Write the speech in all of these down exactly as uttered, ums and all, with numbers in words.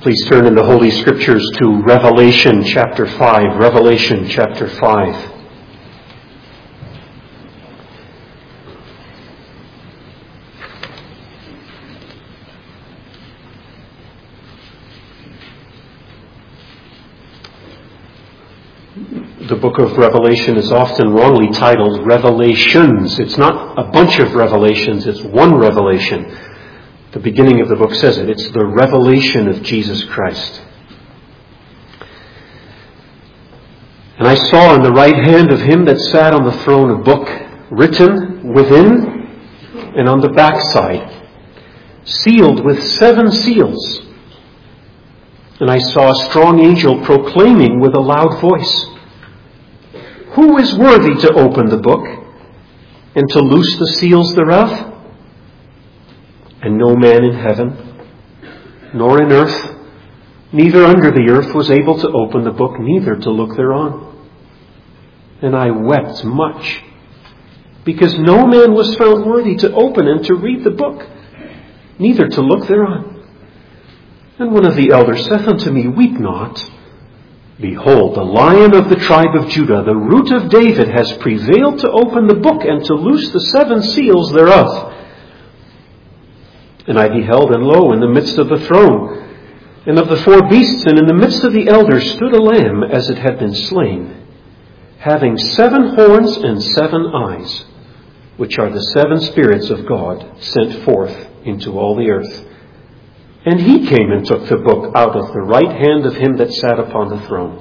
Please turn in the Holy Scriptures to Revelation chapter five. Revelation chapter five. The book of Revelation is often wrongly titled Revelations. It's not a bunch of revelations, it's one revelation. The beginning of the book says it. It's the revelation of Jesus Christ. And I saw in the right hand of him that sat on the throne a book written within and on the backside, sealed with seven seals. And I saw a strong angel proclaiming with a loud voice, "Who is worthy to open the book and to loose the seals thereof?" And no man in heaven, nor in earth, neither under the earth was able to open the book, neither to look thereon. And I wept much, because no man was found worthy to open and to read the book, neither to look thereon. And one of the elders saith unto me, "Weep not. Behold, the Lion of the tribe of Judah, the Root of David, has prevailed to open the book and to loose the seven seals thereof." And I beheld, and lo, in the midst of the throne, and of the four beasts, and in the midst of the elders, stood a lamb as it had been slain, having seven horns and seven eyes, which are the seven spirits of God sent forth into all the earth. And he came and took the book out of the right hand of him that sat upon the throne.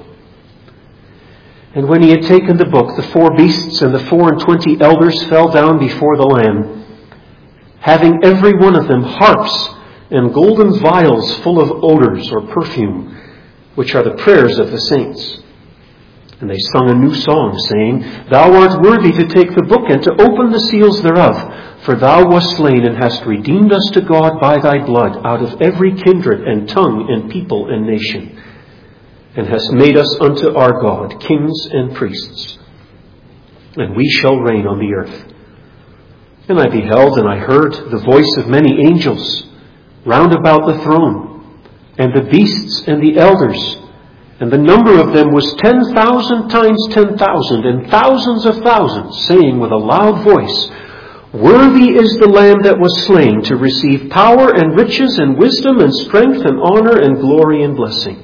And when he had taken the book, the four beasts and the four and twenty elders fell down before the Lamb, having every one of them harps and golden vials full of odors or perfume, which are the prayers of the saints. And they sung a new song, saying, "Thou art worthy to take the book and to open the seals thereof, for thou wast slain and hast redeemed us to God by thy blood out of every kindred and tongue and people and nation, and hast made us unto our God kings and priests, and we shall reign on the earth." And I beheld, and I heard the voice of many angels round about the throne, and the beasts and the elders, and the number of them was ten thousand times ten thousand, and thousands of thousands, saying with a loud voice, "Worthy is the Lamb that was slain to receive power and riches and wisdom and strength and honor and glory and blessing."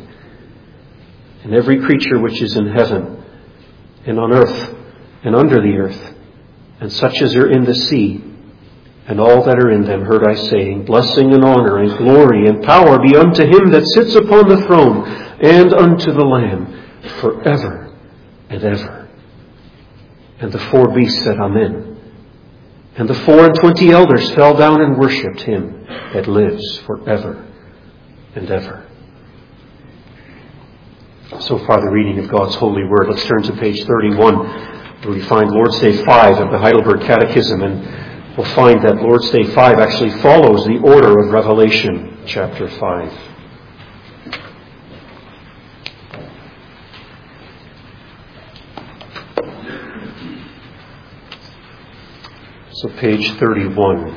And every creature which is in heaven and on earth and under the earth, and such as are in the sea, and all that are in them, heard I saying, "Blessing and honor and glory and power be unto him that sits upon the throne, and unto the Lamb, forever and ever." And the four beasts said, "Amen." And the four and twenty elders fell down and worshipped him that lives forever and ever. So far the reading of God's holy word. Let's turn to page thirty-one, where we find Lord's Day five of the Heidelberg Catechism, and we'll find that Lord's Day five actually follows the order of Revelation chapter five. So page thirty-one,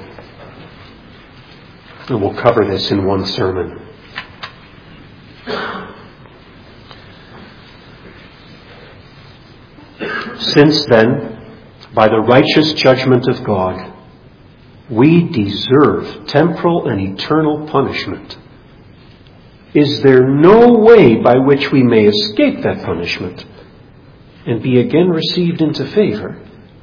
and we'll cover this in one sermon. Since then, by the righteous judgment of God, we deserve temporal and eternal punishment, is there no way by which we may escape that punishment and be again received into favor?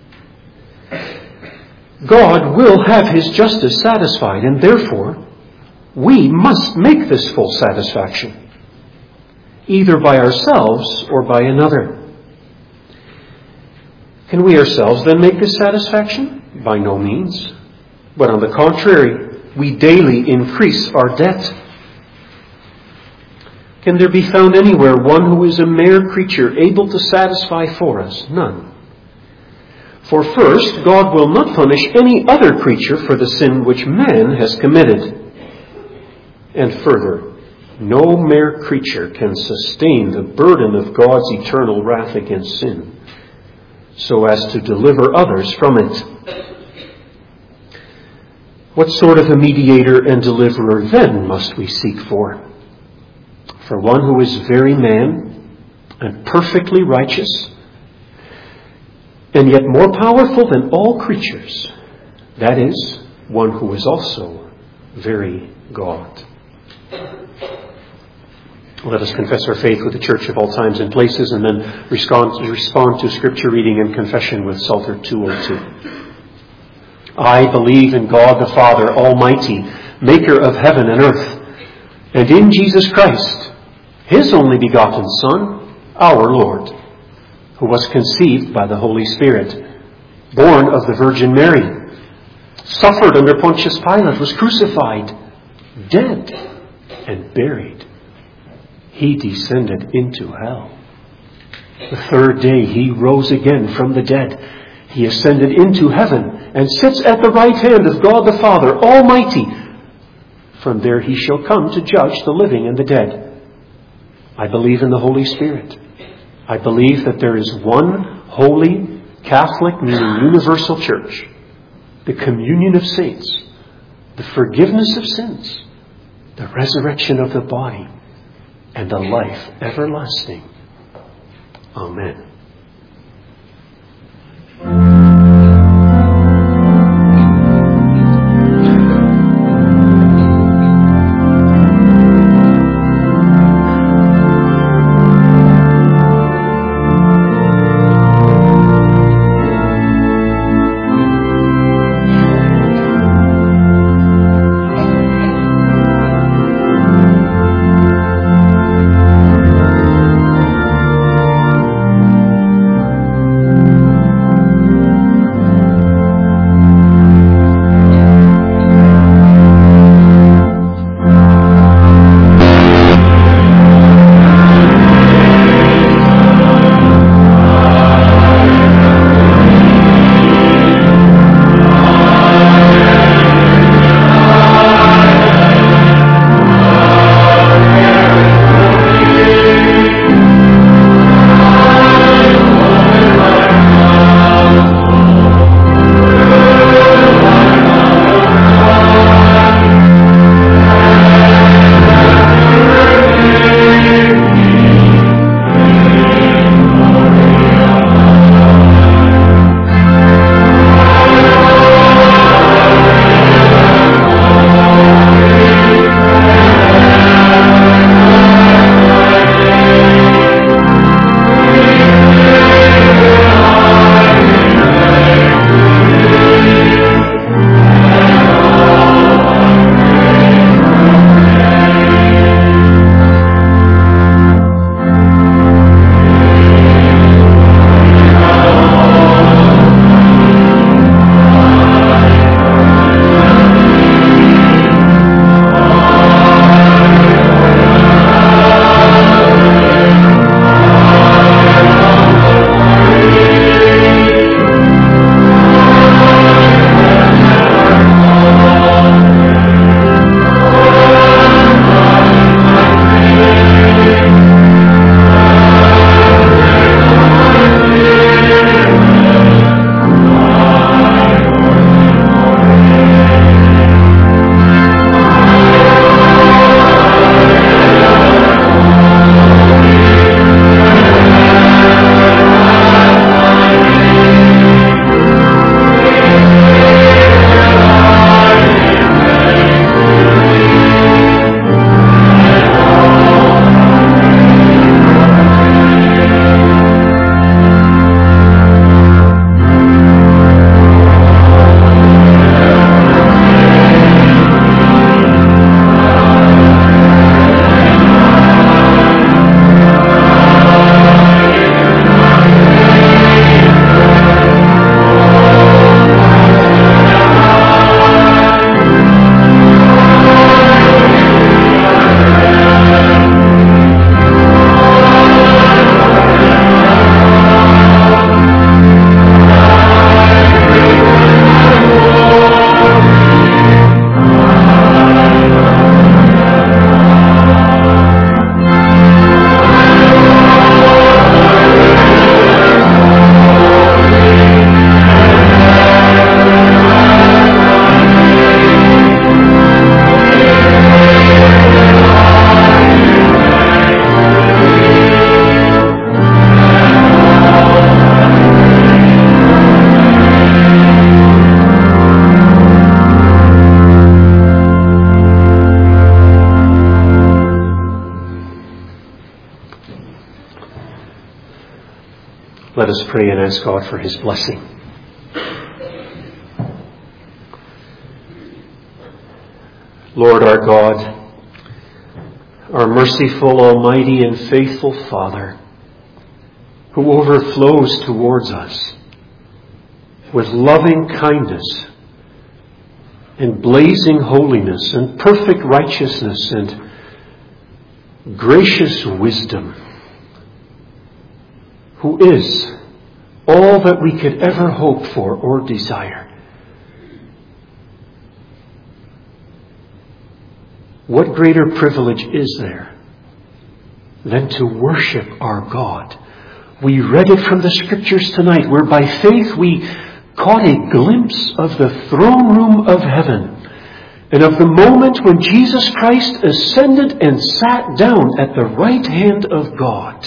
God will have his justice satisfied, and therefore we must make this full satisfaction, either by ourselves or by another. Can we ourselves then make this satisfaction? By no means. But on the contrary, we daily increase our debt. Can there be found anywhere one who is a mere creature able to satisfy for us? None. For first, God will not punish any other creature for the sin which man has committed. And further, no mere creature can sustain the burden of God's eternal wrath against sin, so as to deliver others from it. What sort of a mediator and deliverer then must we seek for? for one who is very man and perfectly righteous, and yet more powerful than all creatures, that is, one who is also very God. Let us confess our faith with the Church of all times and places, and then respond, respond to Scripture reading and confession with Psalter two oh two. I believe in God the Father Almighty, maker of heaven and earth, and in Jesus Christ, His only begotten Son, our Lord, who was conceived by the Holy Spirit, born of the Virgin Mary, suffered under Pontius Pilate, was crucified, dead, and buried. He descended into hell. The third day He rose again from the dead. He ascended into heaven and sits at the right hand of God the Father Almighty. From there He shall come to judge the living and the dead. I believe in the Holy Spirit. I believe that there is one holy, Catholic, meaning universal church, the communion of saints, the forgiveness of sins, the resurrection of the body, and the life everlasting. Amen. Let us pray and ask God for His blessing. Lord our God, our merciful, almighty, and faithful Father, who overflows towards us with loving kindness and blazing holiness and perfect righteousness and gracious wisdom, who is all that we could ever hope for or desire. What greater privilege is there than to worship our God? We read it from the Scriptures tonight, where by faith we caught a glimpse of the throne room of heaven and of the moment when Jesus Christ ascended and sat down at the right hand of God.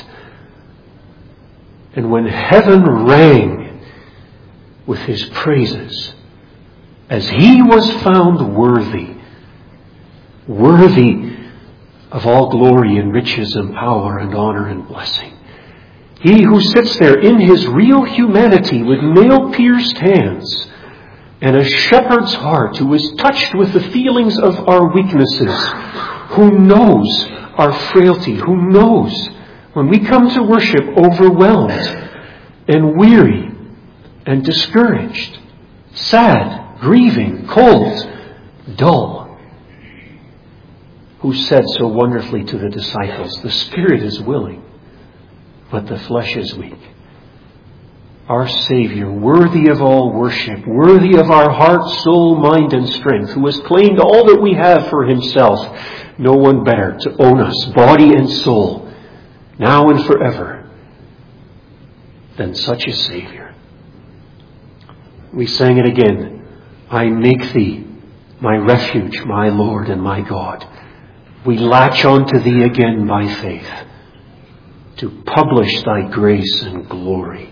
And when heaven rang with His praises, as He was found worthy, worthy of all glory and riches and power and honor and blessing. He who sits there in His real humanity with nail-pierced hands and a shepherd's heart, who is touched with the feelings of our weaknesses, who knows our frailty, who knows when we come to worship overwhelmed and weary and discouraged, sad, grieving, cold, dull, who said so wonderfully to the disciples, the spirit is willing, but the flesh is weak. Our Savior, worthy of all worship, worthy of our heart, soul, mind, and strength, who has claimed all that we have for Himself, no one better to own us, body and soul, now and forever, than such a Savior. We sang it again. I make Thee my refuge, my Lord and my God. We latch on to Thee again by faith to publish Thy grace and glory.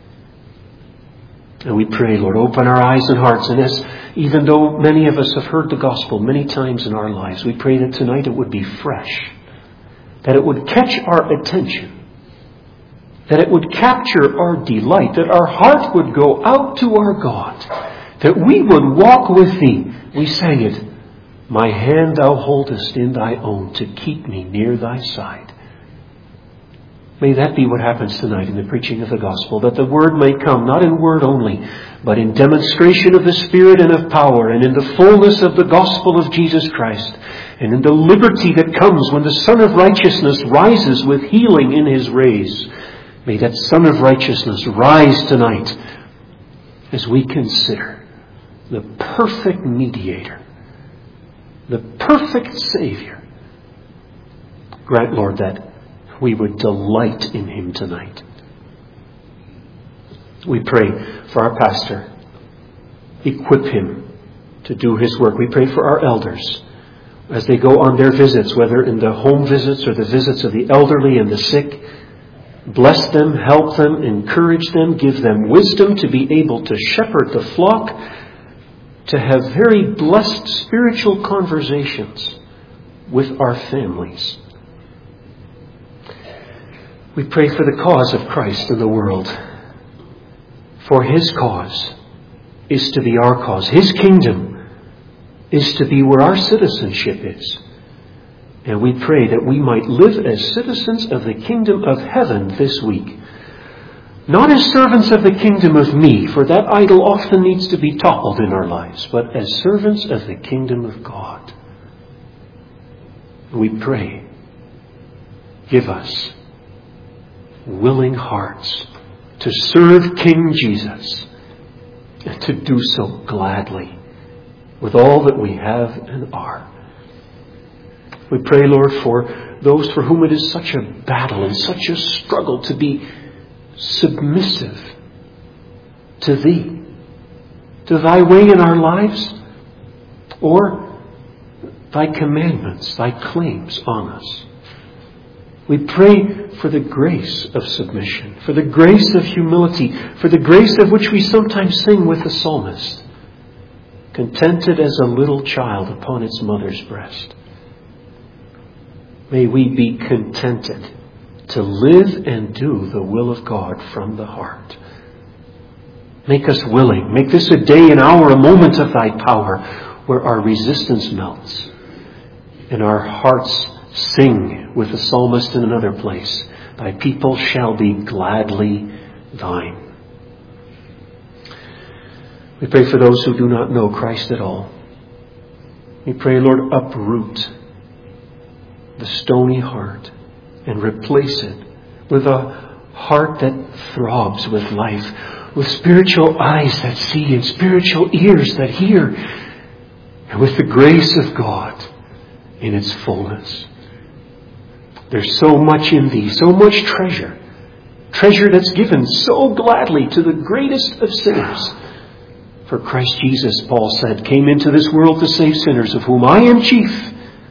And we pray, Lord, open our eyes and hearts. And as, even though many of us have heard the gospel many times in our lives, we pray that tonight it would be fresh, that it would catch our attention, that it would capture our delight, that our heart would go out to our God, that we would walk with Thee. We sang it, my hand Thou holdest in Thy own to keep me near Thy side. May that be what happens tonight in the preaching of the gospel, that the word may come, not in word only, but in demonstration of the Spirit and of power, and in the fullness of the gospel of Jesus Christ, and in the liberty that comes when the Son of Righteousness rises with healing in His rays. May that Son of Righteousness rise tonight as we consider the perfect mediator, the perfect Savior. Grant, Lord, that we would delight in Him tonight. We pray for our pastor. Equip him to do his work. We pray for our elders as they go on their visits, whether in the home visits or the visits of the elderly and the sick. Bless them, help them, encourage them, give them wisdom to be able to shepherd the flock, to have very blessed spiritual conversations with our families. We pray for the cause of Christ in the world. For His cause is to be our cause. His kingdom is to be where our citizenship is. And we pray that we might live as citizens of the kingdom of heaven this week. Not as servants of the kingdom of me, for that idol often needs to be toppled in our lives, but as servants of the kingdom of God. We pray, give us willing hearts to serve King Jesus, and to do so gladly with all that we have and are. We pray, Lord, for those for whom it is such a battle and such a struggle to be submissive to Thee, to Thy way in our lives, or Thy commandments, Thy claims on us. We pray for the grace of submission, for the grace of humility, for the grace of which we sometimes sing with the psalmist, contented as a little child upon its mother's breast. May we be contented to live and do the will of God from the heart. Make us willing. Make this a day, an hour, a moment of thy power, where our resistance melts and our hearts sing with the psalmist in another place. Thy people shall be gladly thine. We pray for those who do not know Christ at all. We pray, Lord, uproot the stony heart and replace it with a heart that throbs with life, with spiritual eyes that see and spiritual ears that hear, and with the grace of God in its fullness. There's so much in thee, so much treasure, treasure that's given so gladly to the greatest of sinners. For Christ Jesus, Paul said, came into this world to save sinners, of whom I am chief.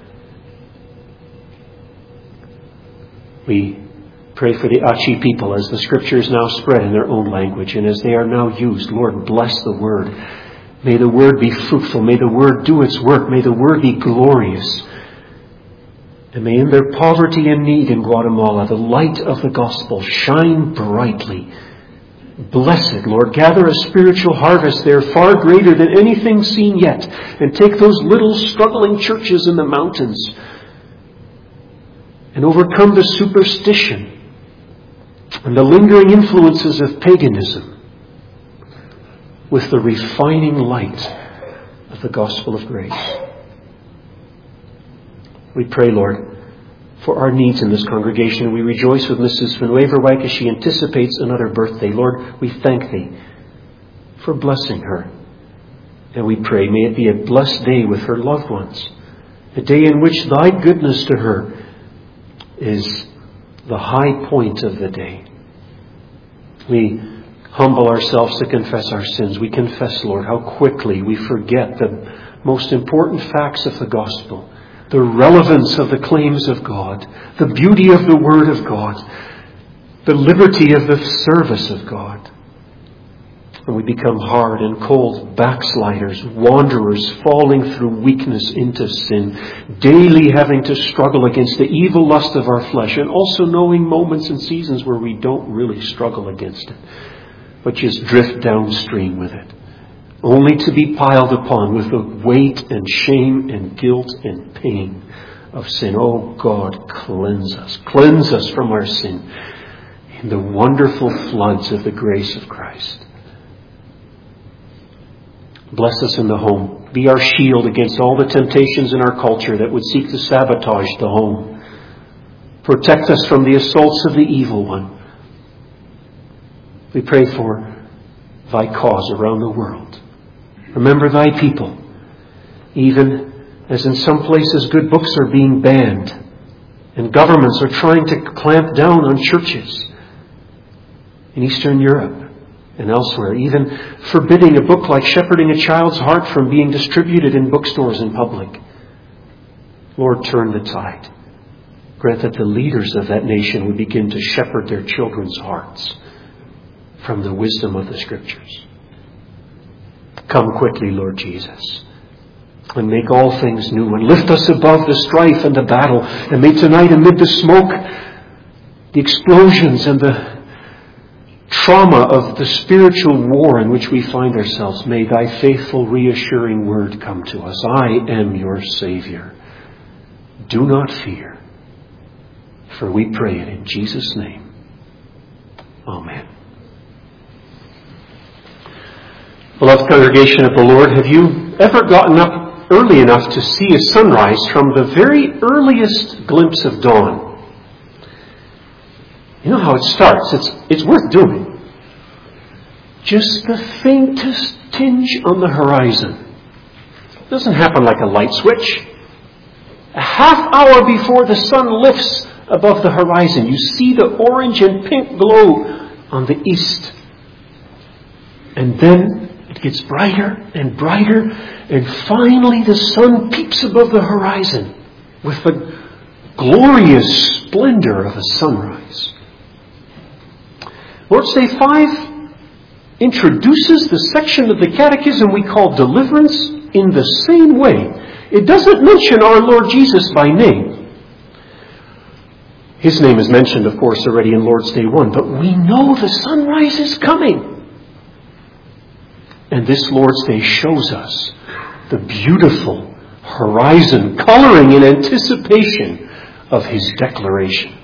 We pray for the Achi people as the Scriptures now spread in their own language and as they are now used. Lord, bless the Word. May the Word be fruitful. May the Word do its work. May the Word be glorious. And may in their poverty and need in Guatemala, the light of the gospel shine brightly. Bless it, Lord. Gather a spiritual harvest there far greater than anything seen yet. And take those little struggling churches in the mountains and overcome the superstition and the lingering influences of paganism with the refining light of the gospel of grace. We pray, Lord, for our needs in this congregation. We rejoice with Missus Van Waverwyk as she anticipates another birthday. Lord, we thank Thee for blessing her. And we pray, may it be a blessed day with her loved ones, a day in which Thy goodness to her is the high point of the day. We humble ourselves to confess our sins. We confess, Lord, how quickly we forget the most important facts of the gospel, the relevance of the claims of God, the beauty of the Word of God, the liberty of the service of God. And we become hard and cold backsliders, wanderers, falling through weakness into sin, daily having to struggle against the evil lust of our flesh, and also knowing moments and seasons where we don't really struggle against it, but just drift downstream with it, only to be piled upon with the weight and shame and guilt and pain of sin. Oh God, cleanse us. Cleanse us from our sin in the wonderful floods of the grace of Christ. Bless us in the home. Be our shield against all the temptations in our culture that would seek to sabotage the home. Protect us from the assaults of the evil one. We pray for Thy cause around the world. Remember Thy people, even as in some places good books are being banned and governments are trying to clamp down on churches in Eastern Europe and elsewhere, even forbidding a book like Shepherding a Child's Heart from being distributed in bookstores in public. Lord, turn the tide. Grant that the leaders of that nation would begin to shepherd their children's hearts from the wisdom of the Scriptures. Come quickly, Lord Jesus, and make all things new, and lift us above the strife and the battle. And may tonight, amid the smoke, the explosions and the trauma of the spiritual war in which we find ourselves, may Thy faithful, reassuring word come to us. I am your Savior. Do not fear, for we pray it in Jesus' name. Amen. Beloved congregation of the Lord, have you ever gotten up early enough to see a sunrise from the very earliest glimpse of dawn? You know how it starts. It's, it's worth doing. Just the faintest tinge on the horizon. It doesn't happen like a light switch. A half hour before the sun lifts above the horizon, you see the orange and pink glow on the east. And then it gets brighter and brighter, and finally the sun peeps above the horizon with the glorious splendor of a sunrise. Lord's Day five introduces the section of the Catechism we call deliverance in the same way. It doesn't mention our Lord Jesus by name. His name is mentioned, of course, already in Lord's Day one, but we know the sunrise is coming. And this Lord's Day shows us the beautiful horizon coloring in anticipation of His declaration.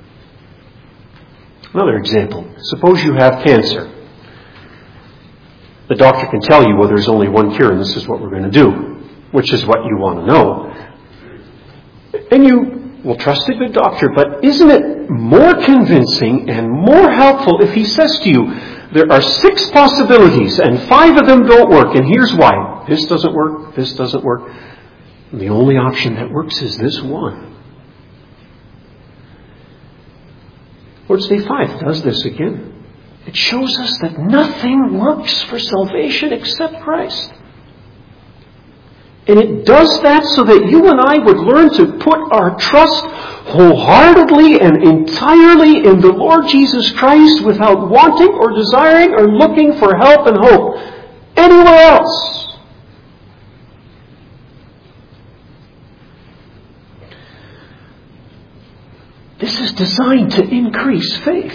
Another example. Suppose you have cancer. The doctor can tell you, well, there's only one cure and this is what we're going to do, which is what you want to know. And you will trust a good doctor, but isn't it more convincing and more helpful if he says to you, there are six possibilities and five of them don't work, and here's why. This doesn't work, this doesn't work. And the only option that works is this one. Lord's Day five does this again. It shows us that nothing works for salvation except Christ. And it does that so that you and I would learn to put our trust wholeheartedly and entirely in the Lord Jesus Christ without wanting or desiring or looking for help and hope anywhere else. This is designed to increase faith.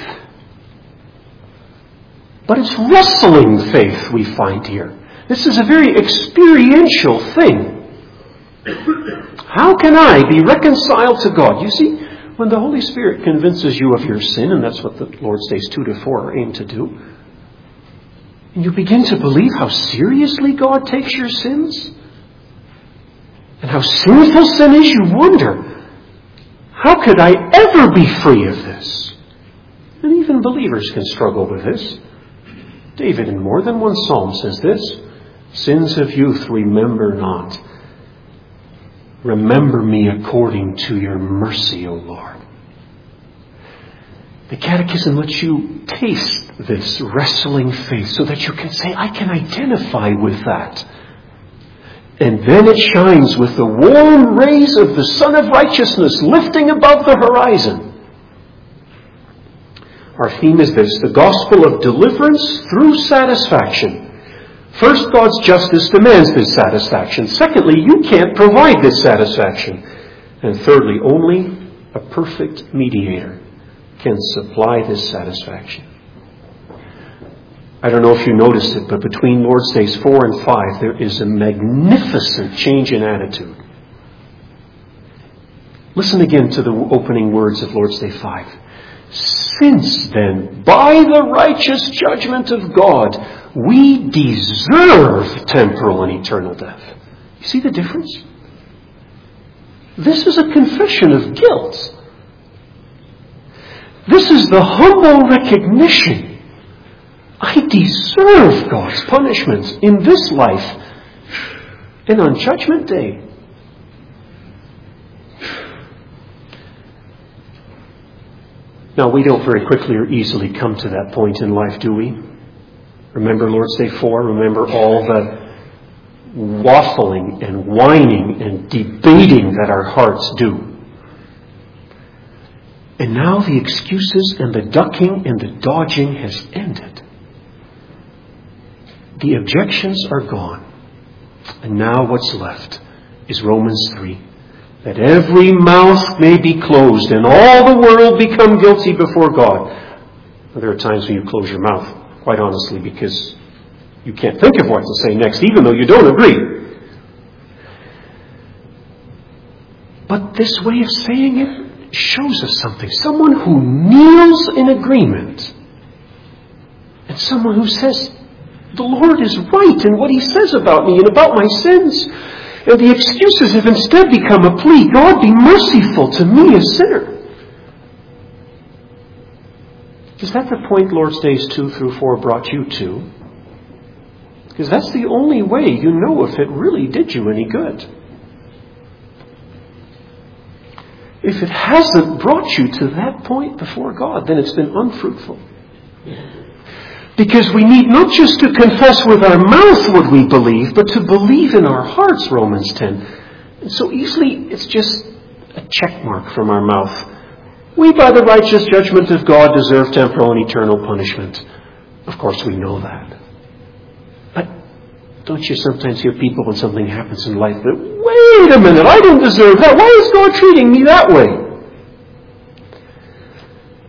But it's wrestling faith we find here. This is a very experiential thing. How can I be reconciled to God? You see, when the Holy Spirit convinces you of your sin, and that's what the Lord's Days two to four are aimed to do, and you begin to believe how seriously God takes your sins, and how sinful sin is, you wonder, how could I ever be free of this? And even believers can struggle with this. David in more than one psalm says this, sins of youth remember not. Remember me according to your mercy, O Lord. The Catechism lets you taste this wrestling faith so that you can say, I can identify with that. And then it shines with the warm rays of the Sun of Righteousness lifting above the horizon. Our theme is this, the gospel of deliverance through satisfaction. First, God's justice demands this satisfaction. Secondly, you can't provide this satisfaction. And thirdly, only a perfect mediator can supply this satisfaction. I don't know if you noticed it, but between Lord's Days four and five, there is a magnificent change in attitude. Listen again to the opening words of Lord's Day five. Since then, by the righteous judgment of God, we deserve temporal and eternal death. You see the difference? This is a confession of guilt. This is the humble recognition. I deserve God's punishment in this life and on Judgment Day. Now, we don't very quickly or easily come to that point in life, do we? Remember Lord's Day four? Remember all the waffling and whining and debating that our hearts do. And now the excuses and the ducking and the dodging has ended. The objections are gone. And now what's left is Romans three. That every mouth may be closed and all the world become guilty before God. Well, there are times when you close your mouth, quite honestly, because you can't think of what to say next, even though you don't agree. But this way of saying it shows us something. Someone who kneels in agreement and someone who says, the Lord is right in what He says about me and about my sins. And the excuses have instead become a plea. God, be merciful to me, a sinner. Is that the point Lord's Days two through four brought you to? Because that's the only way you know if it really did you any good. If it hasn't brought you to that point before God, then it's been unfruitful. Because we need not just to confess with our mouth what we believe, but to believe in our hearts, Romans ten. And so easily it's just a check mark from our mouth. We, by the righteous judgment of God, deserve temporal and eternal punishment. Of course we know that. But don't you sometimes hear people when something happens in life that, wait a minute, I don't deserve that. Why is God treating me that way?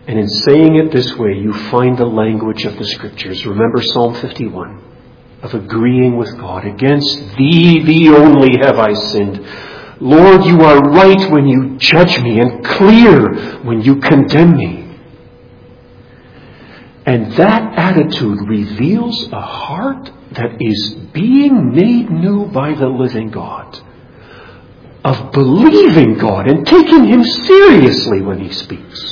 And in saying it this way, you find the language of the Scriptures. Remember Psalm fifty-one, of agreeing with God. Against thee, thee only have I sinned. Lord, you are right when you judge me, and clear when you condemn me. And that attitude reveals a heart that is being made new by the living God, of believing God and taking Him seriously when He speaks.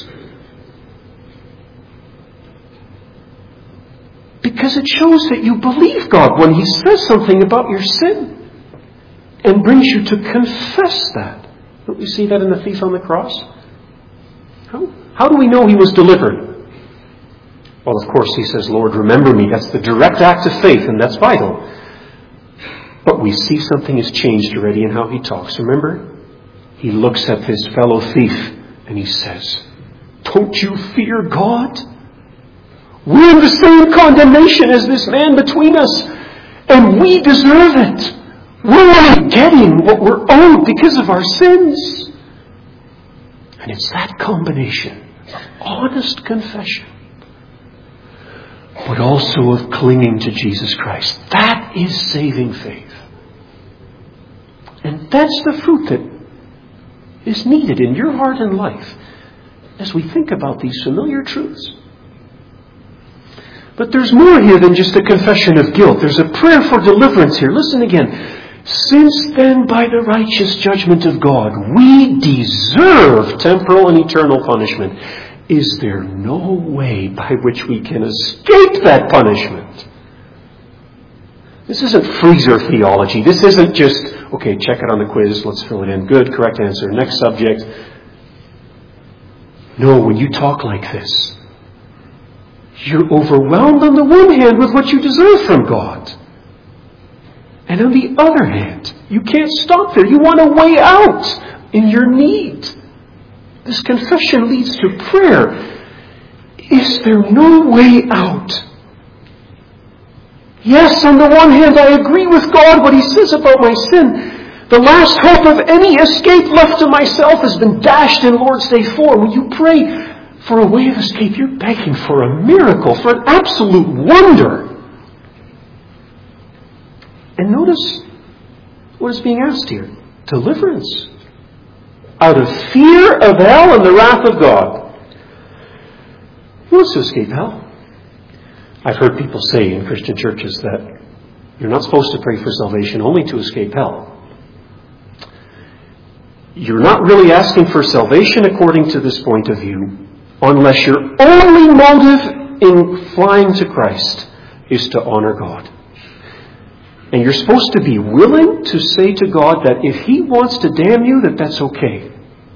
Because it shows that you believe God when He says something about your sin and brings you to confess that. Don't we see that in the thief on the cross? How, how do we know he was delivered? Well, of course, he says, Lord, remember me. That's the direct act of faith, and that's vital. But we see something has changed already in how he talks. Remember? He looks at his fellow thief and he says, don't you fear God? We're in the same condemnation as this man between us, and we deserve it. We're only getting what we're owed because of our sins. And it's that combination of honest confession, but also of clinging to Jesus Christ. That is saving faith. And that's the fruit that is needed in your heart and life as we think about these familiar truths. But there's more here than just a confession of guilt. There's a prayer for deliverance here. Listen again. Since then, by the righteous judgment of God, we deserve temporal and eternal punishment, is there no way by which we can escape that punishment? This isn't freezer theology. This isn't just, okay, check it on the quiz, let's fill it in. Good, correct answer. Next subject. No, when you talk like this, you're overwhelmed on the one hand with what you deserve from God. And on the other hand, you can't stop there. You want a way out in your need. This confession leads to prayer. Is there no way out? Yes, on the one hand, I agree with God what He says about my sin. The last hope of any escape left to myself has been dashed in Lord's Day four. When you pray for a way of escape, you're begging for a miracle, for an absolute wonder. And notice what is being asked here. Deliverance. Out of fear of hell and the wrath of God. Who wants to escape hell? I've heard people say in Christian churches that you're not supposed to pray for salvation only to escape hell. You're not really asking for salvation according to this point of view unless your only motive in flying to Christ is to honor God. And you're supposed to be willing to say to God that if He wants to damn you, that that's okay.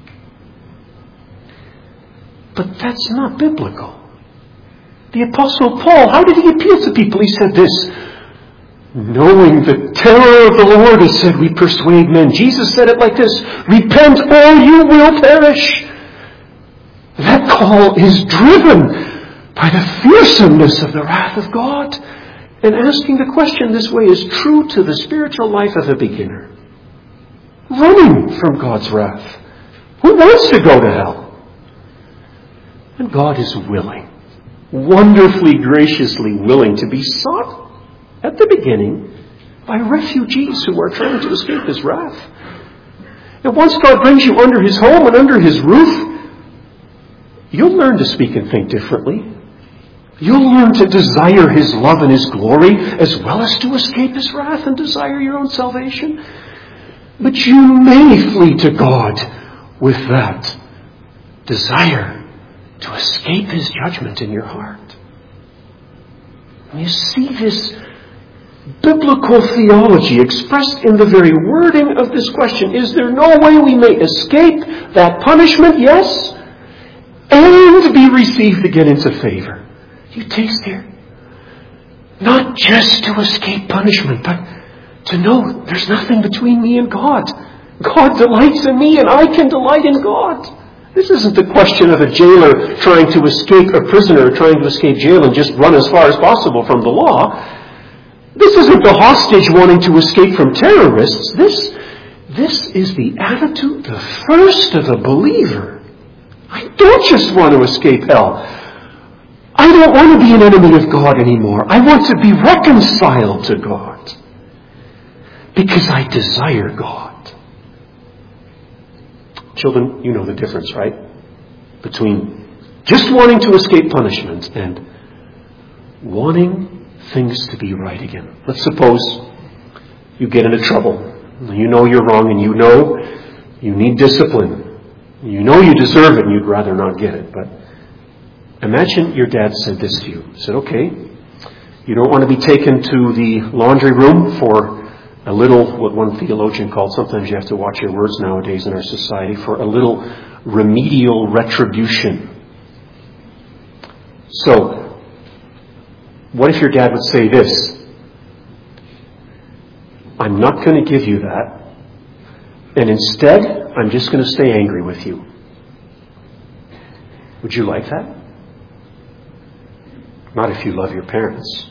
But that's not biblical. The Apostle Paul, how did he appeal to people? He said this, knowing the terror of the Lord, he said, we persuade men. Jesus said it like this, repent or you will perish. That call is driven by the fearsomeness of the wrath of God. And asking the question this way is true to the spiritual life of a beginner. Running from God's wrath. Who wants to go to hell? And God is willing, wonderfully, graciously willing to be sought at the beginning by refugees who are trying to escape His wrath. And once God brings you under His home and under His roof, you'll learn to speak and think differently. You'll learn to desire His love and His glory as well as to escape His wrath and desire your own salvation. But you may flee to God with that desire to escape His judgment in your heart. And you see this biblical theology expressed in the very wording of this question. Is there no way we may escape that punishment? Yes. And be received again into favor. You taste here. Not just to escape punishment, but to know there's nothing between me and God. God delights in me and I can delight in God. This isn't the question of a jailer trying to escape a prisoner, trying to escape jail and just run as far as possible from the law. This isn't the hostage wanting to escape from terrorists. This, this is the attitude, the first of a believer. I don't just want to escape hell. I don't want to be an enemy of God anymore. I want to be reconciled to God. Because I desire God. Children, you know the difference, right? Between just wanting to escape punishment and wanting things to be right again. Let's suppose you get into trouble. You know you're wrong and you know you need discipline. You know you deserve it and you'd rather not get it. But imagine your dad said this to you. He said, okay, you don't want to be taken to the laundry room for a little, what one theologian called, sometimes you have to watch your words nowadays in our society, for a little remedial retribution. So, what if your dad would say this? I'm not going to give you that. And instead, I'm just going to stay angry with you. Would you like that? Not if you love your parents.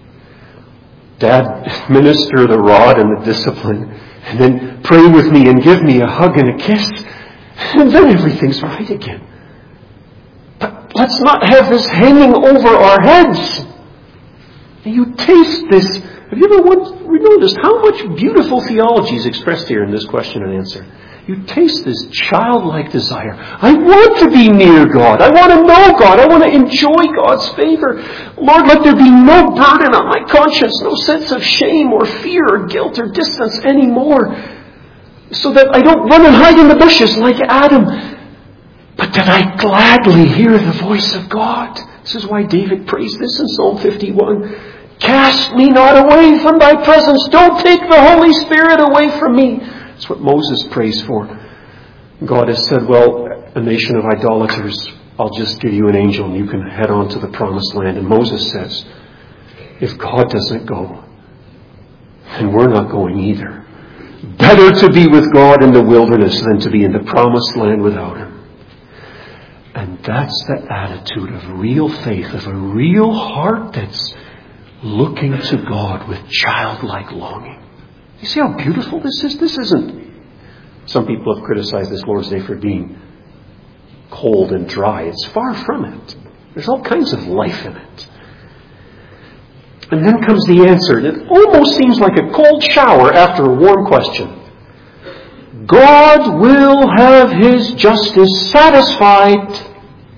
Dad, minister the rod and the discipline, and then pray with me and give me a hug and a kiss, and then everything's right again. But let's not have this hanging over our heads. You taste this. Have you ever once noticed how much beautiful theology is expressed here in this question and answer? You taste this childlike desire. I want to be near God. I want to know God. I want to enjoy God's favor. Lord, let there be no burden on my conscience, no sense of shame or fear or guilt or distance anymore, so that I don't run and hide in the bushes like Adam, but that I gladly hear the voice of God. This is why David prays this in Psalm fifty-one. Cast me not away from thy presence. Don't take the Holy Spirit away from me. That's what Moses prays for. God has said, well, a nation of idolaters, I'll just give you an angel and you can head on to the promised land. And Moses says, if God doesn't go, then we're not going either. Better to be with God in the wilderness than to be in the promised land without Him. And that's the attitude of real faith, of a real heart that's looking to God with childlike longing. You see how beautiful this is? This isn't... Some people have criticized this Lord's Day for being cold and dry. It's far from it. There's all kinds of life in it. And then comes the answer. It almost seems like a cold shower after a warm question. God will have His justice satisfied. Does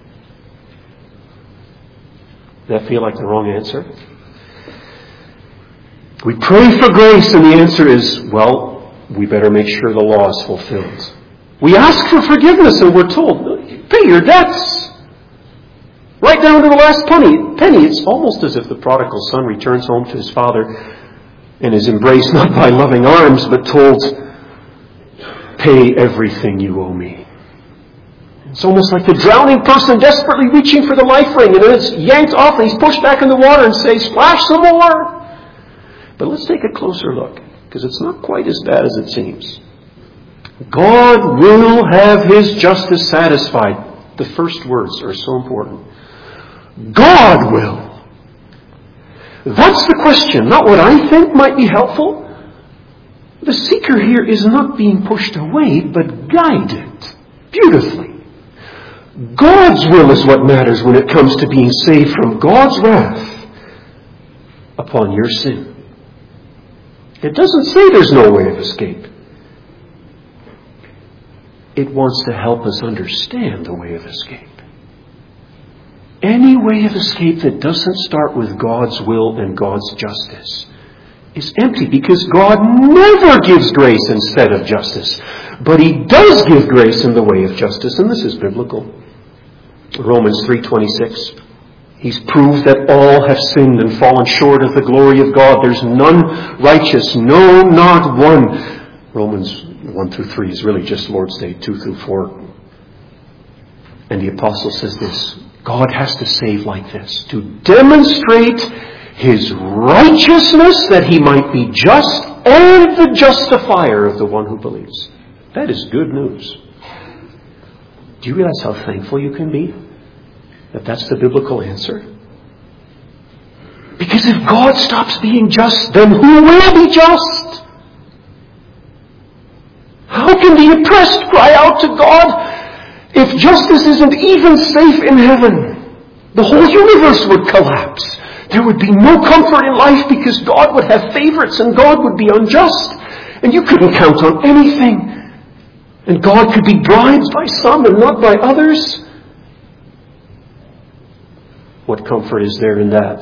that feel like the wrong answer? We pray for grace and the answer is, well, we better make sure the law is fulfilled. We ask for forgiveness and we're told, pay your debts. Right down to the last penny. penny. It's almost as if the prodigal son returns home to his father and is embraced not by loving arms, but told, pay everything you owe me. It's almost like the drowning person desperately reaching for the life ring, and then it's yanked off and he's pushed back in the water and say, splash some more. But let's take a closer look, because it's not quite as bad as it seems. God will have His justice satisfied. The first words are so important. God will. That's the question, not what I think might be helpful. The seeker here is not being pushed away, but guided beautifully. God's will is what matters when it comes to being saved from God's wrath upon your sin. It doesn't say there's no way of escape. It wants to help us understand the way of escape. Any way of escape that doesn't start with God's will and God's justice is empty, because God never gives grace instead of justice. But He does give grace in the way of justice, and this is biblical. Romans three twenty-six. He's proved that all have sinned and fallen short of the glory of God. There's none righteous, no, not one. Romans one through three is really just Lord's Day two through four. And the apostle says this, God has to save like this, to demonstrate His righteousness, that He might be just and the justifier of the one who believes. That is good news. Do you realize how thankful you can be that that's the biblical answer? Because if God stops being just, then who will be just? How can the oppressed cry out to God If justice isn't even safe in heaven, the whole universe would collapse. There would be no comfort in life because God would have favorites and God would be unjust. And you couldn't count on anything. And God could be bribed by some and not by others. What comfort is there in that?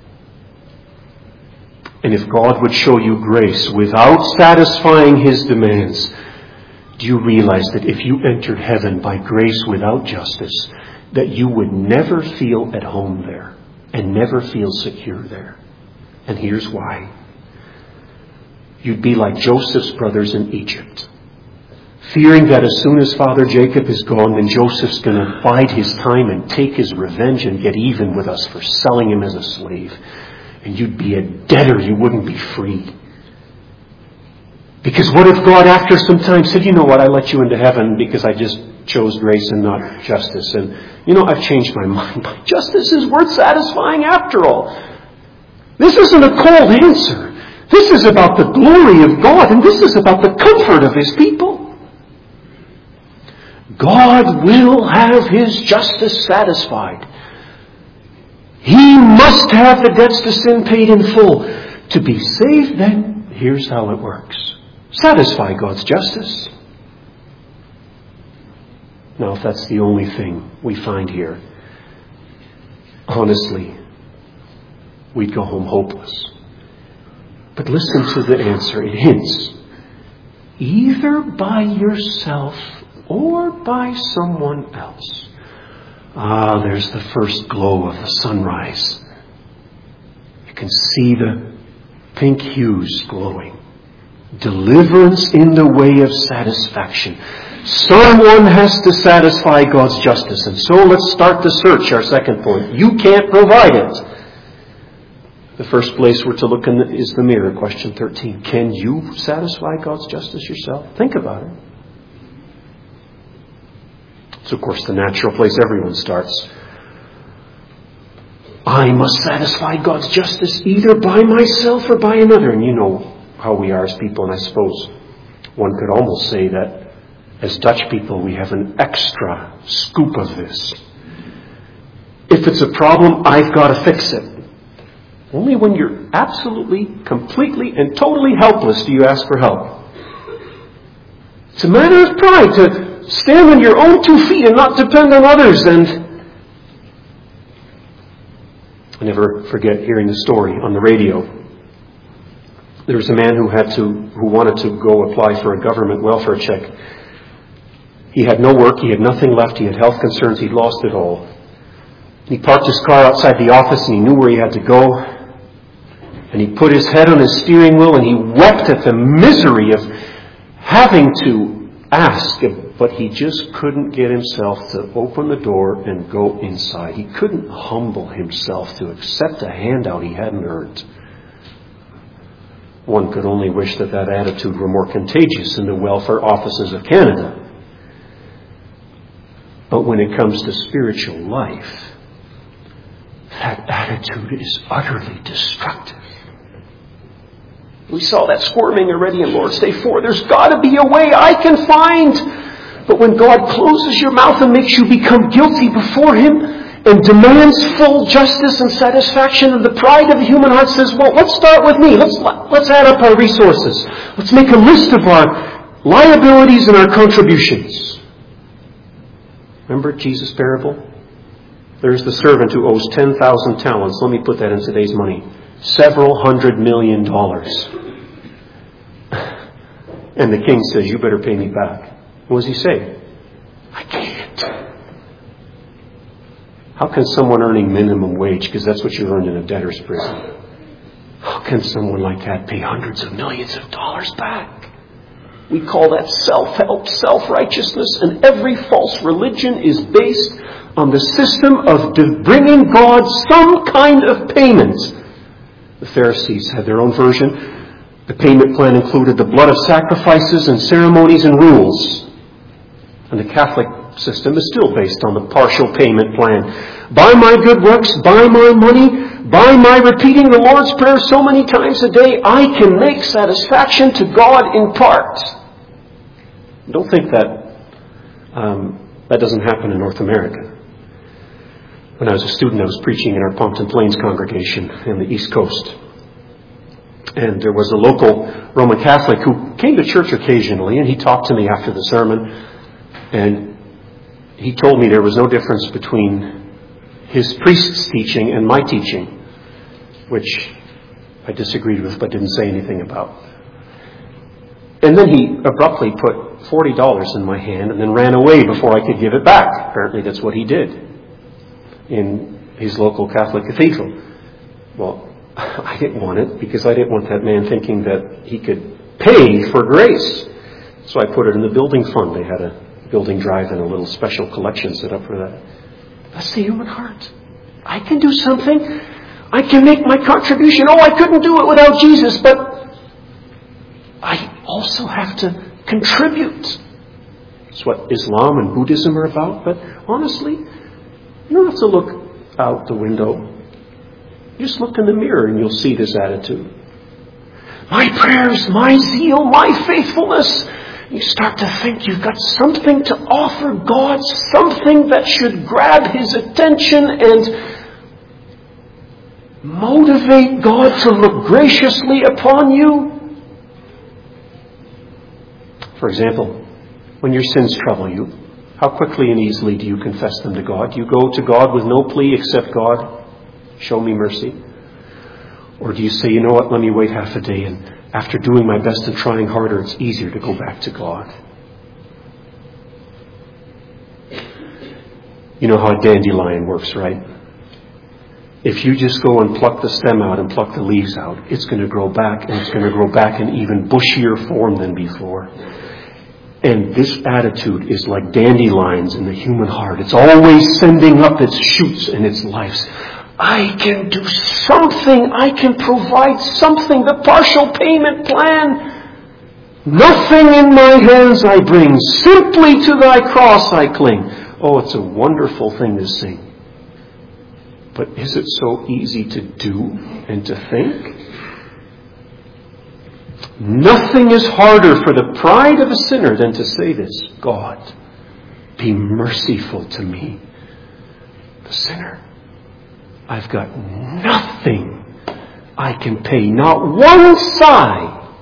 And if God would show you grace without satisfying His demands, do you realize that if you entered heaven by grace without justice, that you would never feel at home there and never feel secure there? And here's why. You'd be like Joseph's brothers in Egypt, fearing that as soon as Father Jacob is gone, then Joseph's going to bide his time and take his revenge and get even with us for selling him as a slave. And you'd be a debtor. You wouldn't be free. Because what if God after some time said, you know what, I let you into heaven because I just chose grace and not justice. And you know, I've changed my mind. But justice is worth satisfying after all. This isn't a cold answer. This is about the glory of God. And this is about the comfort of His people. God will have His justice satisfied. He must have the debts to sin paid in full. To be saved, then, here's how it works. Satisfy God's justice. Now, if that's the only thing we find here, honestly, we'd go home hopeless. But listen to the answer. It hints. Either by yourself or by someone else. Ah, there's the first glow of the sunrise. You can see the pink hues glowing. Deliverance in the way of satisfaction. Someone has to satisfy God's justice. And so let's start the search, our second point. You can't provide it. The first place we're to look in the, is the mirror, question thirteen. Can you satisfy God's justice yourself? Think about it. It's, of course, the natural place everyone starts. I must satisfy God's justice either by myself or by another. And you know how we are as people, and I suppose one could almost say that as Dutch people we have an extra scoop of this. If it's a problem, I've got to fix it. Only when you're absolutely, completely, and totally helpless do you ask for help. It's a matter of pride to stand on your own two feet and not depend on others. And I never forget hearing the story on the radio. There was a man who had to, who wanted to go apply for a government welfare check. He had no work, he had nothing left, he had health concerns, he'd lost it all. He parked his car outside the office and he knew where he had to go. And he put his head on his steering wheel and he wept at the misery of having to ask, but he just couldn't get himself to open the door and go inside. He couldn't humble himself to accept a handout he hadn't earned. One could only wish that that attitude were more contagious in the welfare offices of Canada. But when it comes to spiritual life, that attitude is utterly destructive. We saw that squirming already in Lord's Day four. There's got to be a way I can find. But when God closes your mouth and makes you become guilty before Him and demands full justice and satisfaction, and the pride of the human heart says, well, let's start with me. Let's, let's add up our resources. Let's make a list of our liabilities and our contributions. Remember Jesus' parable? There's the servant who owes ten thousand talents. Let me put that in today's money. Several hundred million dollars. And the king says, you better pay me back. What does he say? I can't. How can someone earning minimum wage, because that's what you earned in a debtor's prison, how can someone like that pay hundreds of millions of dollars back? We call that self-help, self-righteousness, and every false religion is based on the system of bringing God some kind of payment. The Pharisees had their own version. The payment plan included the blood of sacrifices and ceremonies and rules. And the Catholic system is still based on the partial payment plan. By my good works, by my money, by my repeating the Lord's Prayer so many times a day, I can make satisfaction to God in part. Don't think that um, That doesn't happen in North America. When I was a student, I was preaching in our Pompton Plains congregation in the East Coast. And there was a local Roman Catholic who came to church occasionally, and he talked to me after the sermon. And he told me there was no difference between his priest's teaching and my teaching, which I disagreed with but didn't say anything about. And then he abruptly put forty dollars in my hand and then ran away before I could give it back. Apparently that's what he did in his local Catholic cathedral. Well, I didn't want it because I didn't want that man thinking that he could pay for grace. So I put it in the building fund. They had a building drive and a little special collection set up for that. That's the human heart. I can do something. I can make my contribution. Oh, I couldn't do it without Jesus, but I also have to contribute. It's what Islam and Buddhism are about. But honestly, you don't have to look out the window. Just look in the mirror and you'll see this attitude. My prayers, my zeal, my faithfulness. You start to think you've got something to offer God, something that should grab His attention and motivate God to look graciously upon you. For example, when your sins trouble you, how quickly and easily do you confess them to God? Do you go to God with no plea except, God, show me mercy? Or do you say, you know what, let me wait half a day, and after doing my best and trying harder, it's easier to go back to God? You know how a dandelion works, right? If you just go and pluck the stem out and pluck the leaves out, it's going to grow back, and it's going to grow back in even bushier form than before. And this attitude is like dandelions in the human heart. It's always sending up its shoots and its lives. I can do something. I can provide something. The partial payment plan. Nothing in my hands I bring. Simply to thy cross I cling. Oh, it's a wonderful thing to sing. But is it so easy to do and to think? Nothing is harder for the pride of a sinner than to say this: God, be merciful to me, the sinner. I've got nothing I can pay, not one sigh.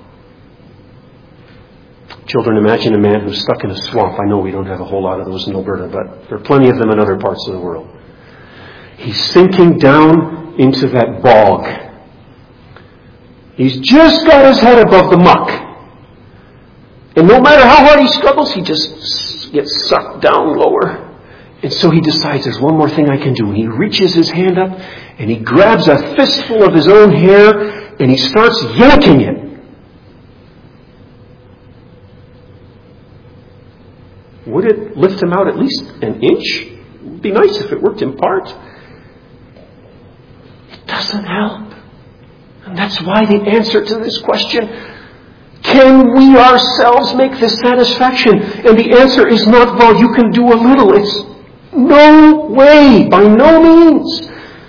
Children, imagine a man who's stuck in a swamp. I know we don't have a whole lot of those in Alberta, but there are plenty of them in other parts of the world. He's sinking down into that bog. He's just got his head above the muck. And no matter how hard he struggles, he just gets sucked down lower. And so he decides, there's one more thing I can do. And he reaches his hand up and he grabs a fistful of his own hair and he starts yanking it. Would it lift him out at least an inch? It would be nice if it worked in part. It doesn't help. And that's why the answer to this question, can we ourselves make this satisfaction? And the answer is not, well, you can do a little. It's no way, by no means.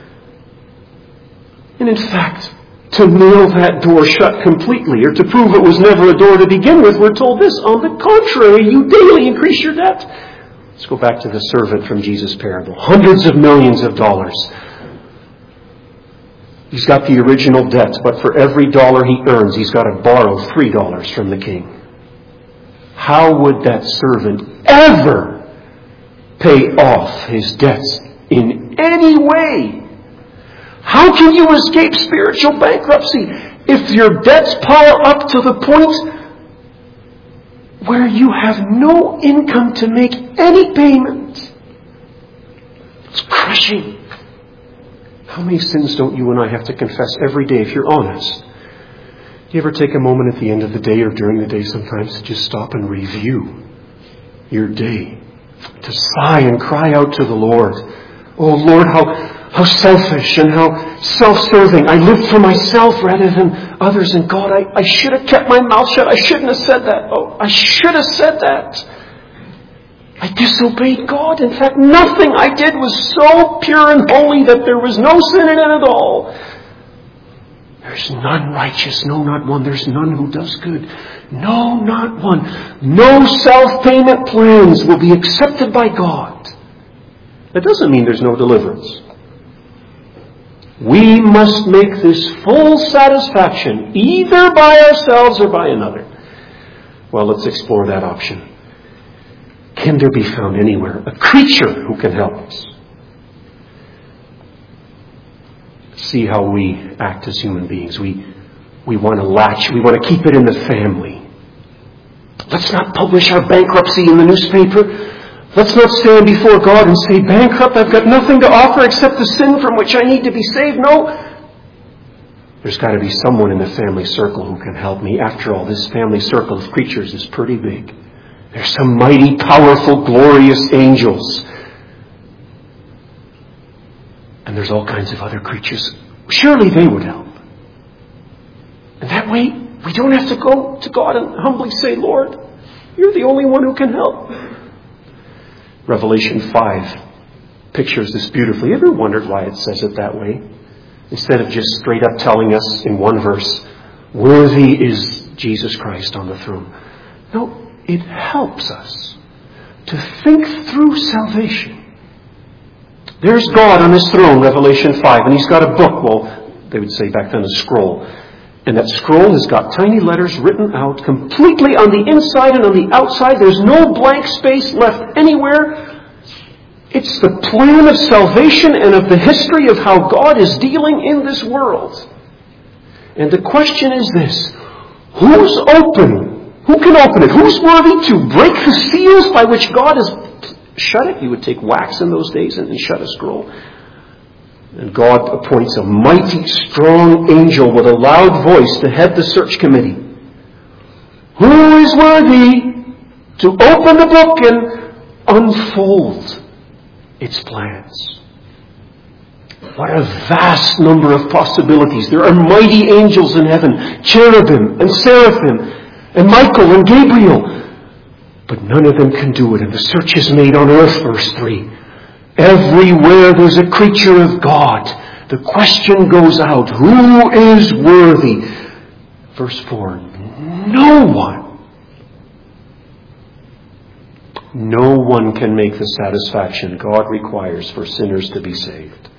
And in fact, to nail that door shut completely, or to prove it was never a door to begin with, we're told this: on the contrary, you daily increase your debt. Let's go back to the servant from Jesus' parable. Hundreds of millions of dollars. He's got the original debt, but for every dollar he earns, he's got to borrow three dollars from the king. How would that servant ever pay off his debts in any way? How can you escape spiritual bankruptcy if your debts pile up to the point where you have no income to make any payment? It's crushing. How many sins don't you and I have to confess every day if you're honest? Do you ever take a moment at the end of the day or during the day sometimes to just stop and review your day? To sigh and cry out to the Lord. Oh Lord, how how selfish and how self-serving. I lived for myself rather than others. And God, I, I should have kept my mouth shut. I shouldn't have said that. Oh, I should have said that. I disobeyed God. In fact, nothing I did was so pure and holy that there was no sin in it at all. There's none righteous, no, not one. There's none who does good. No, not one. No self-payment plans will be accepted by God. That doesn't mean there's no deliverance. We must make this full satisfaction, either by ourselves or by another. Well, let's explore that option. Can there be found anywhere a creature who can help us? See how we act as human beings. We, we want to latch, we want to keep it in the family. Let's not publish our bankruptcy in the newspaper. Let's not stand before God and say, bankrupt, I've got nothing to offer except the sin from which I need to be saved. No. There's got to be someone in the family circle who can help me. After all, this family circle of creatures is pretty big. There's some mighty, powerful, glorious angels. And there's all kinds of other creatures. Surely they would help. And that way, we don't have to go to God and humbly say, Lord, you're the only one who can help. Revelation five pictures this beautifully. Ever wondered why it says it that way? Instead of just straight up telling us in one verse, worthy is Jesus Christ on the throne. No, it helps us to think through salvation. There's God on His throne, Revelation five, and He's got a book. Well, they would say back then a scroll. And that scroll has got tiny letters written out completely on the inside and on the outside. There's no blank space left anywhere. It's the plan of salvation and of the history of how God is dealing in this world. And the question is this: who's open? Who can open it? Who's worthy to break the seals by which God has shut it? You would take wax in those days and shut a scroll. And God appoints a mighty, strong angel with a loud voice to head the search committee. Who is worthy to open the book and unfold its plans? What a vast number of possibilities. There are mighty angels in heaven, cherubim and seraphim, and Michael and Gabriel. But none of them can do it, and the search is made on earth, verse three. Everywhere there's a creature of God, the question goes out, who is worthy? Verse four, no one. No one can make the satisfaction God requires for sinners to be saved.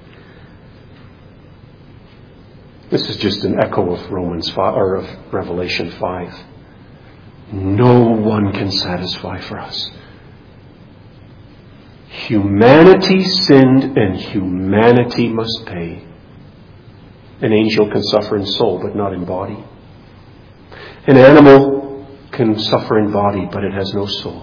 This is just an echo of Romans five, or of Revelation five. No one can satisfy for us. Humanity sinned and humanity must pay. An angel can suffer in soul but not in body. An animal can suffer in body but it has no soul.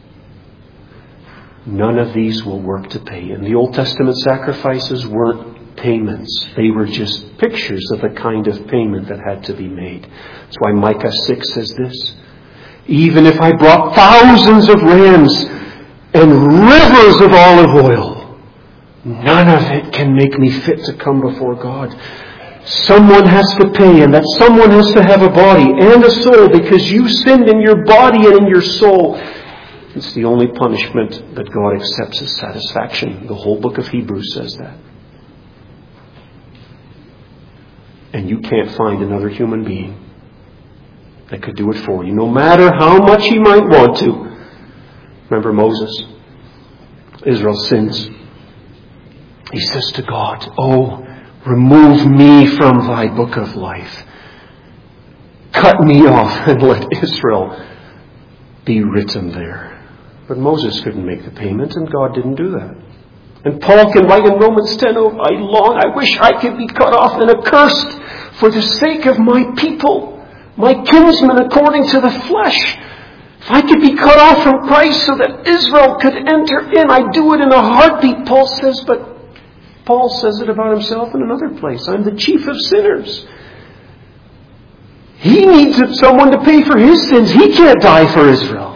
None of these will work to pay. And the Old Testament sacrifices weren't payments. They were just pictures of the kind of payment that had to be made. That's why Micah six says this: even if I brought thousands of rams and rivers of olive oil, none of it can make me fit to come before God. Someone has to pay, and that someone has to have a body and a soul, because you sinned in your body and in your soul. It's the only punishment that God accepts as satisfaction. The whole book of Hebrews says that. And you can't find another human being that could do it for you, no matter how much he might want to. Remember Moses? Israel sins. He says to God, oh, remove me from thy book of life. Cut me off and let Israel be written there. But Moses couldn't make the payment, and God didn't do that. And Paul can write in Romans ten, oh, I long, I wish I could be cut off and accursed for the sake of my people, my kinsmen according to the flesh. If I could be cut off from Christ so that Israel could enter in, I'd do it in a heartbeat, Paul says. But Paul says it about himself in another place. I'm the chief of sinners. He needs someone to pay for his sins. He can't die for Israel.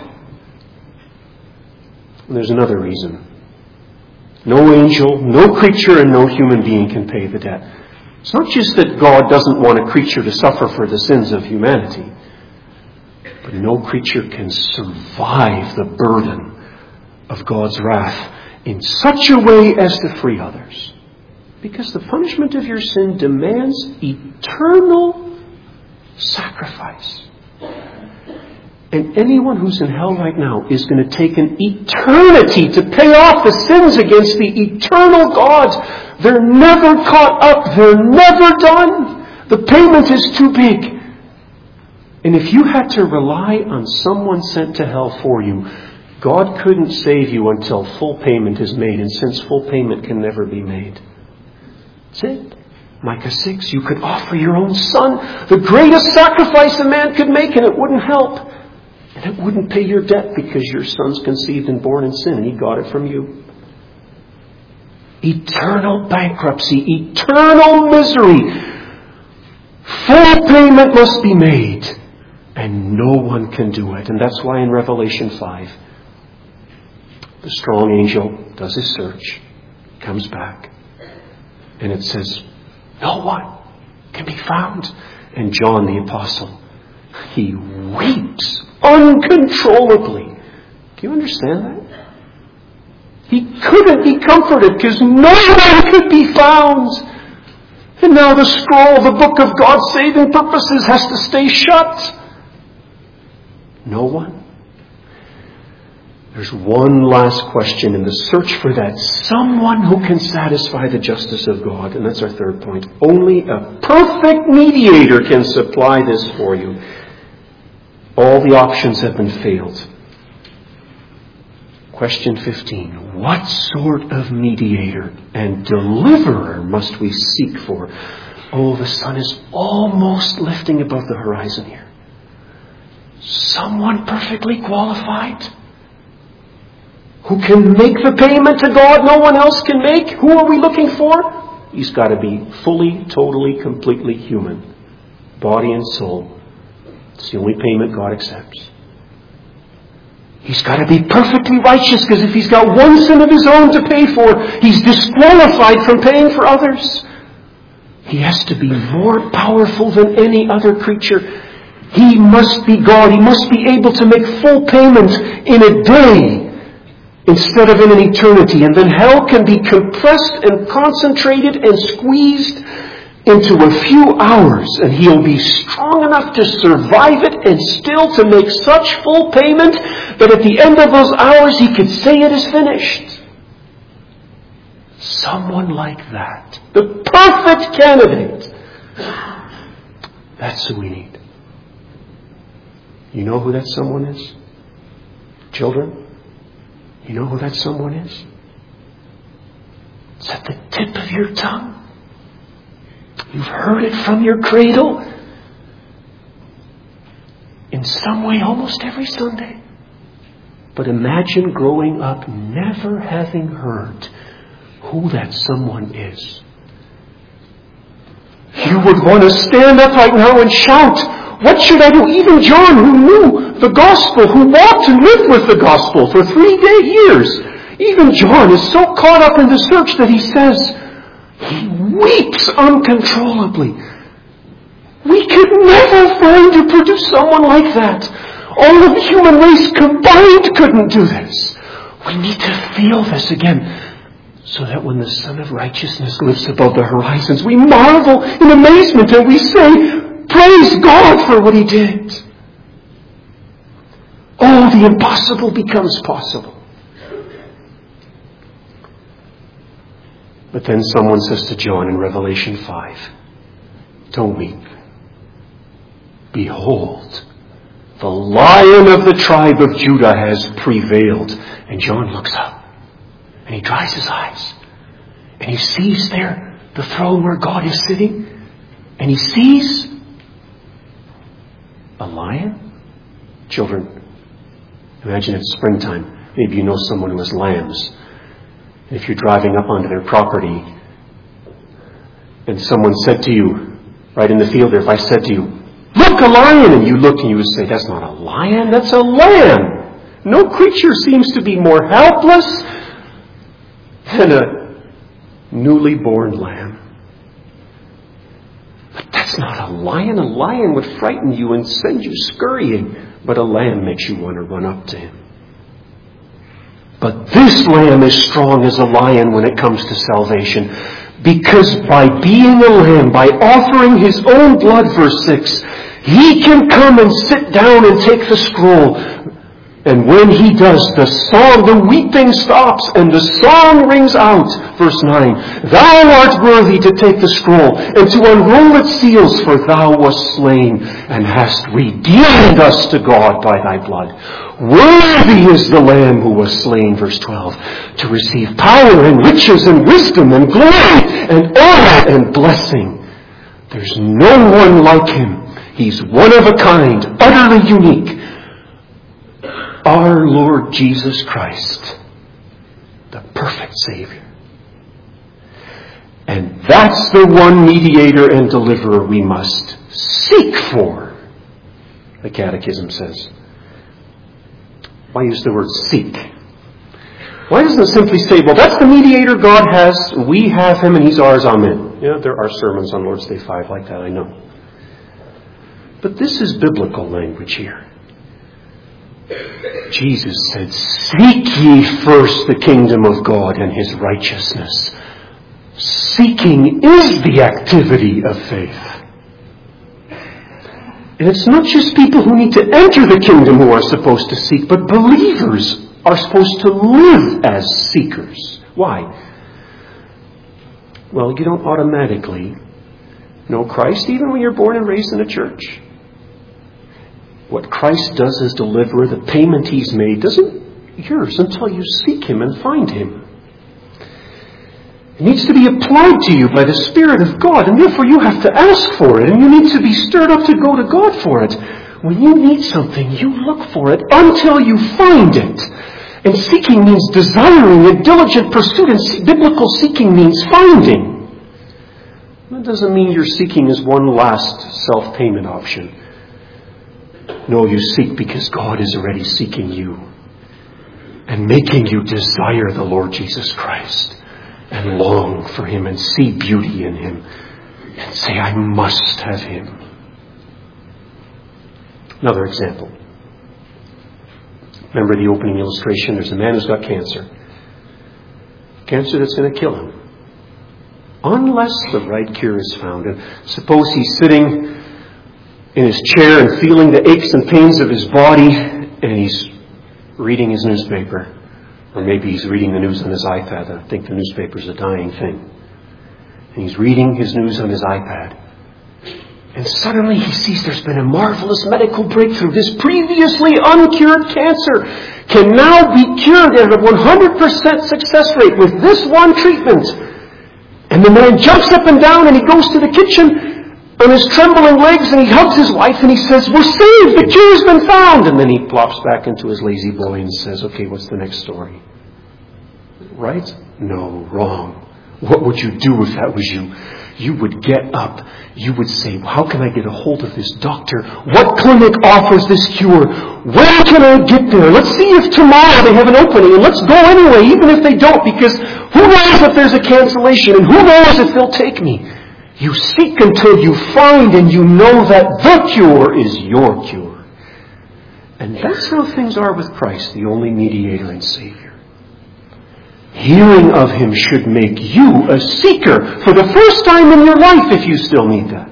And there's another reason. No angel, no creature, and no human being can pay the debt. It's not just that God doesn't want a creature to suffer for the sins of humanity. But no creature can survive the burden of God's wrath in such a way as to free others. Because the punishment of your sin demands eternal sacrifice. And anyone who's in hell right now is going to take an eternity to pay off the sins against the eternal God. They're never caught up. They're never done. The payment is too big. And if you had to rely on someone sent to hell for you, God couldn't save you until full payment is made. And since full payment can never be made, that's it. Micah six, you could offer your own son, the greatest sacrifice a man could make, and it wouldn't help. And it wouldn't pay your debt because your son's conceived and born in sin and he got it from you. Eternal bankruptcy, eternal misery. Full payment must be made. And no one can do it. And that's why in Revelation five, the strong angel does his search, comes back, and it says, no one can be found. And John the Apostle, he weeps uncontrollably. Do you understand that? He couldn't be comforted because no one could be found. And now the scroll, the book of God's saving purposes, has to stay shut. No one. There's one last question in the search for that someone who can satisfy the justice of God. And that's our third point. Only a perfect mediator can supply this for you. All the options have been failed. Question fifteen. What sort of mediator and deliverer must we seek for? Oh, the sun is almost lifting above the horizon here. Someone perfectly qualified, who can make the payment to God no one else can make. Who are we looking for? He's got to be fully, totally, completely human. Body and soul. It's the only payment God accepts. He's got to be perfectly righteous, because if he's got one sin of his own to pay for, he's disqualified from paying for others. He has to be more powerful than any other creature. He must be God. He must be able to make full payment in a day instead of in an eternity. And then hell can be compressed and concentrated and squeezed into a few hours. And he'll be strong enough to survive it and still to make such full payment that at the end of those hours he could say it is finished. Someone like that. The perfect candidate. That's who we need. You know who that someone is? Children? You know who that someone is? It's at the tip of your tongue. You've heard it from your cradle. In some way, almost every Sunday. But imagine growing up never having heard who that someone is. You would want to stand up right now and shout, what should I do? Even John, who knew the gospel, who walked and lived with the gospel for three day years, even John is so caught up in the search that he says, he weeps uncontrollably. We could never find or produce someone like that. All of the human race combined couldn't do this. We need to feel this again, so that when the Son of Righteousness lifts above the horizons, we marvel in amazement and we say, praise God for what He did. Oh, the impossible becomes possible. But then someone says to John in Revelation five, don't weep. Behold, the Lion of the tribe of Judah has prevailed. And John looks up and he dries his eyes and he sees there the throne where God is sitting, and he sees a lion. Children, imagine it's springtime. Maybe you know someone who has lambs. If you're driving up onto their property and someone said to you, right in the field there, if I said to you, look, a lion, and you looked and you would say, that's not a lion, that's a lamb. No creature seems to be more helpless than a newly born lamb. But that's not a lion. A lion would frighten you and send you scurrying, but a lamb makes you want to run up to him. But this lamb is strong as a lion when it comes to salvation. Because by being a lamb, by offering his own blood, verse six, he can come and sit down and take the scroll. And when he does, the song, the weeping stops and the song rings out. Verse nine, thou art worthy to take the scroll and to unroll its seals, for thou wast slain and hast redeemed us to God by thy blood. Worthy is the Lamb who was slain, verse twelve, to receive power and riches and wisdom and glory and honor and blessing. There's no one like him. He's one of a kind, utterly unique. Our Lord Jesus Christ, the perfect Savior. And that's the one mediator and deliverer we must seek for, the Catechism says. Why use the word seek? Why doesn't it simply say, well, that's the mediator God has, we have him, and he's ours, amen. Yeah, there are sermons on Lord's Day five like that, I know. But this is biblical language here. Jesus said, seek ye first the kingdom of God and his righteousness. Seeking is the activity of faith. And it's not just people who need to enter the kingdom who are supposed to seek, but believers are supposed to live as seekers. Why? Well, you don't automatically know Christ even when you're born and raised in a church. What Christ does as deliverer, the payment he's made, isn't yours until you seek him and find him. It needs to be applied to you by the Spirit of God, and therefore you have to ask for it, and you need to be stirred up to go to God for it. When you need something, you look for it until you find it. And seeking means desiring, a diligent pursuit, and biblical seeking means finding. That doesn't mean your seeking is one last self-payment option. No, you seek because God is already seeking you and making you desire the Lord Jesus Christ and long for him and see beauty in him and say, I must have him. Another example. Remember the opening illustration? There's a man who's got cancer. Cancer that's going to kill him. Unless the right cure is found. And suppose he's sitting in his chair and feeling the aches and pains of his body, and he's reading his newspaper. Or maybe he's reading the news on his iPad. I think the newspaper's a dying thing. And he's reading his news on his iPad. And suddenly he sees there's been a marvelous medical breakthrough. This previously uncured cancer can now be cured at a one hundred percent success rate with this one treatment. And the man jumps up and down and he goes to the kitchen on his trembling legs and he hugs his wife and he says, we're saved, the cure's been found. And then he plops back into his lazy boy and says, okay, what's the next story? Right? No, wrong. What would you do if that was you? You would get up. You would say, how can I get a hold of this doctor? What clinic offers this cure? When can I get there? Let's see if tomorrow they have an opening. And let's go anyway, even if they don't, because who knows if there's a cancellation and who knows if they'll take me? You seek until you find, and you know that the cure is your cure. And that's how things are with Christ, the only mediator and Savior. Hearing of him should make you a seeker for the first time in your life, if you still need that.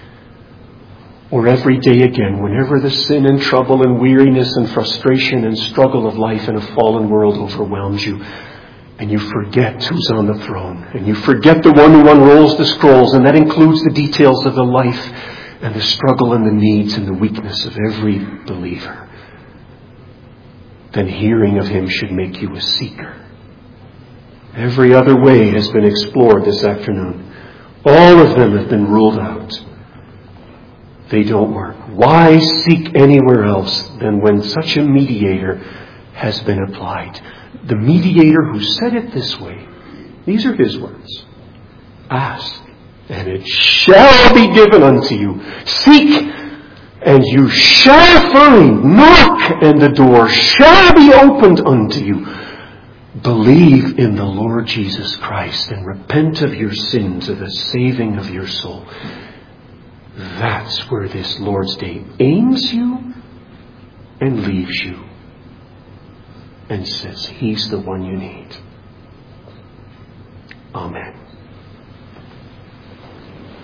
Or every day again, whenever the sin and trouble and weariness and frustration and struggle of life in a fallen world overwhelms you, and you forget who's on the throne, and you forget the one who unrolls the scrolls, and that includes the details of the life and the struggle and the needs and the weakness of every believer, then hearing of him should make you a seeker. Every other way has been explored this afternoon. All of them have been ruled out. They don't work. Why seek anywhere else than when such a mediator has been applied? The mediator who said it this way. These are his words. Ask, and it shall be given unto you. Seek, and you shall find. Knock, and the door shall be opened unto you. Believe in the Lord Jesus Christ and repent of your sin to the saving of your soul. That's where this Lord's Day aims you and leaves you. and says, He's the one you need. Amen.